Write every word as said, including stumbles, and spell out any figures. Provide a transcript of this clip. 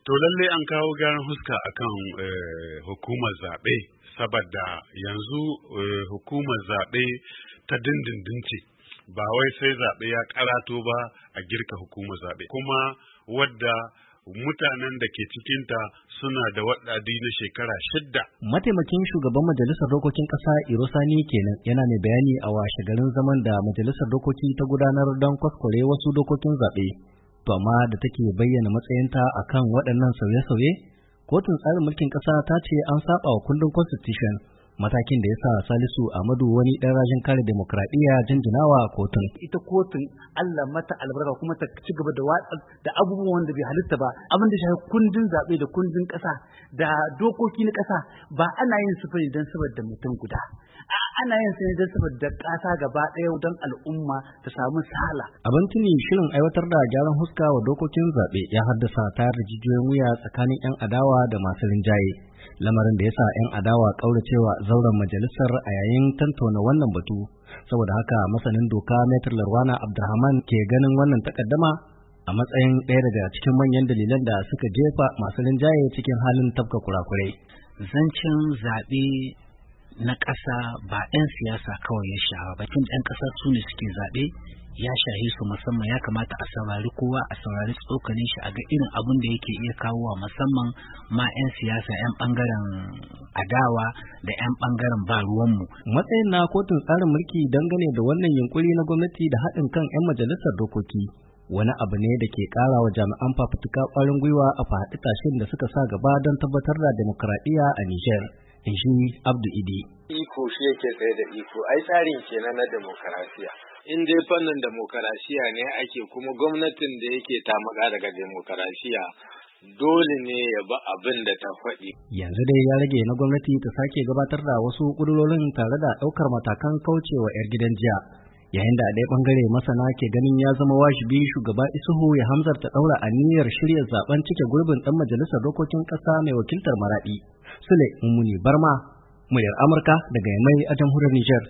To lalle an kawo gyaran huska akan eh, hukumar zaɓe saboda yanzu eh, hukumar zaɓe ta dindindin ce ba wai sai zaɓe ya karato ba a girka hukumar zaɓe kuma wadda mutanen da ke cikinta suna da waɗadi na shekara shidda. Mataimakin shugaban majalisar dokokin ƙasa Irosani kenan yana mai bayani a washe garin zaman da majalisar dokoki ta gudanar don kwaskware wasu dokokin zaɓe. To amma da take bayyana matsayinta akan waɗannan sauye-sauye, kotun tsarin mulkin ƙasa ta ce an saba wa kundin constitution, matakin da ya sa Salisu Ahmadu wani ɗan rajin kare demokradiyya jinjinawa kotun. Ita kotun Allah mata albarka kuma ta ci gaba da watsa da abubuwan da bai halitta ba, abin da shafi kundin zaɓe da kundin ƙasa da dokoki na ƙasa ba ana yin su bane don saboda mutum guda. Ana yin su ne don saboda ƙasa gaba ɗaya don al'umma ta samu sala. Abin tuni shirin aiwatar da gyaran huska wa dokokin zaɓe ya haddasa tayar da jijiyoyin wuya tsakanin 'yan adawa da masu rinjaye. Lamarin da ya sa 'yan adawa ƙauracewa zauren majalisar a yayin tantauna wannan batu. Saboda haka masanin doka Maitre Larwana Abdulrahman ke ganin wannan takaddama a matsayin ɗaya daga cikin manyan dalilan da suka jefa masu rinjaye cikin halin tafka kurakurai. Zancen zaɓe na ƙasa ba 'yan siyasa kawai ya shafa ba, tun 'yan ƙasa su ne suke zaɓe ya shahi su musamman. Ya kamata a saurari kowa, a saurari tsokanin shi, a ga irin abin da yake iya kawowa musamman ma 'yan siyasa 'yan ɓangaren adawa da 'yan ɓangaren ba ruwanmu. Matsayin na kotun tsarin mulki dangane da wannan yunkuri na gwamnati da haɗin kan 'yan majalisar dokoki wani abu ne da ke ƙara wa jami'an fafutuka ƙwarin gwiwa a faɗi tashin da suka sa gaba don tabbatar da demokradiyya a Nijar. In shi Abdu Idi. Iko shi yake tsaye da iko, ai tsarin kenan na demokarasiya. In dai fannin demokarasiya ne ake kuma gwamnatin da yake tamaka daga demokarasiya dole ne ya ba abin da ta faɗi. Yanzu dai ya rage na gwamnati ta sake gabatar da wasu ƙudurorin tare da ɗaukar matakan kaucewa 'yar gidan jiya. Yayin da a ɗaya ɓangare masana ke ganin ya zama wajibi shugaba Isuhu ya hamzarta ɗaura aniyar shirya zaben cike gurbin ɗan majalisar dokokin ƙasa mai wakiltar Maraɗi. Sule Mummuni Barma, muryar Amurka daga Yamai a jamhuriyar Nijar.